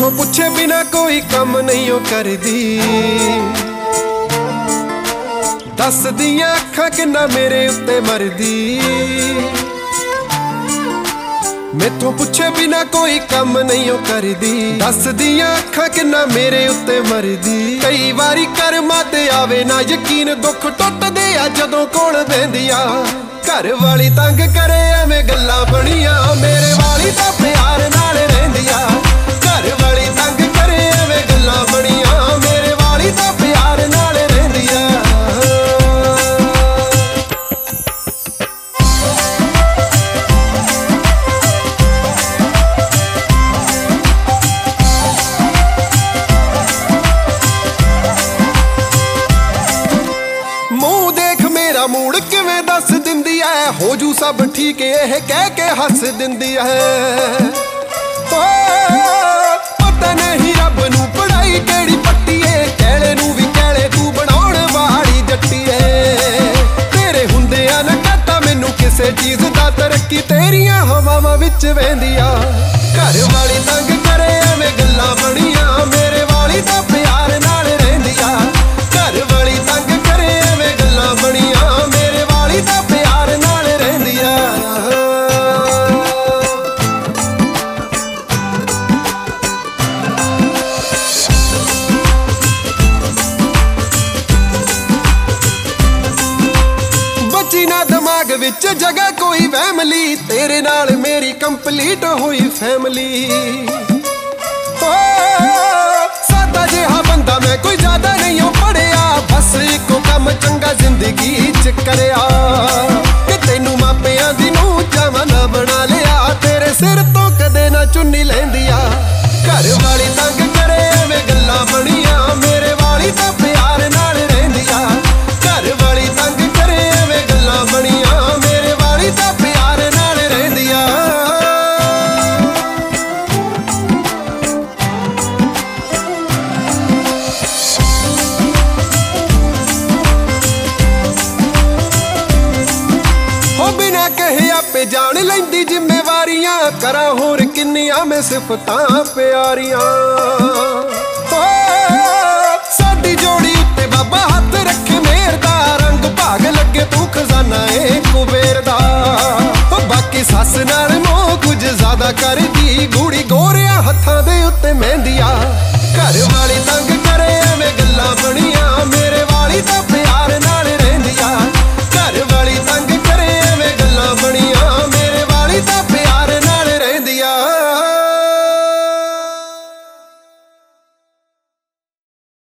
मैथों पुछे बिना कोई कम नहीं ओ करदी। दस दियां अखां किन्ना मेरे उत्ते मरदी। मैथों पुछे बिना कोई कम नहीं ओ करदी। दस दियां अखां किन्ना मेरे उत्ते मरदी। कई वारी करमां ते आवे ना यकीन, दुख टुटदे आ जदों कोल बहिंदियां। घर वाली तंग करे एवें गल्लां बणियां, मेरे वाली तां प्यार नाल रहिंदियां। घर वाली तंग करे एवें गल्लां बणियां, मेरे वाली तां प्यार नाल रहिंदियां। मूड किवें दस दिंदी है, हो जू सब ठीक है कह के हस दिंदी है। पता नहीं रब नू पढ़ाई केड़ी पट्टी है, कैले नू भी कैले तू बनाउण वाली जट्टी है। तेरे हुंदियां ना कहता मैनू किसे चीज दा तरक्की, तेरियां हवावां विच वहिंदियां। घर वाली तंग करे एवें गल्लां बणियां, मेरे वाली तां प्यार नाल रहिंदियां। घर वाली तंग करे एवें गल्लां बणियां, मेरे वाली तां प्यार नाल रहिंदियां। बची ना दिमाग विच जगह कोई वहमली, तेरे नाल मेरी कंप्लीट हुई फैमिली। सादा जिहा बंदा मैं कोई ज्यादा नहीं हो पढ़िया, बस इको कम चंगा जिंदगी च करिया। कि तैनू मापियां दी नूं जावां ना बना लिया, तेरे सिर तो कदे ना चुन्नी लैंदियां। घर वाली तंग करे एवें गल्लां बणियां, मेरे वाली तां प्यार नाल रहिंदियां। घर वाली तंग करे एवें गल्लां बणियां, मेरे वाली तां प्यार नाल रहिंदियां। बिना कहे आपे जान लैंदी जिम्मेवारियां, करा होर किन्नियां मैं सिफतां प्यारियां। साडी जोड़ी उत्ते बाबा हथ रखे मेहर दा, रंग भाग लगे तू खजाना ए कुबेर दा। बाकी सस नाल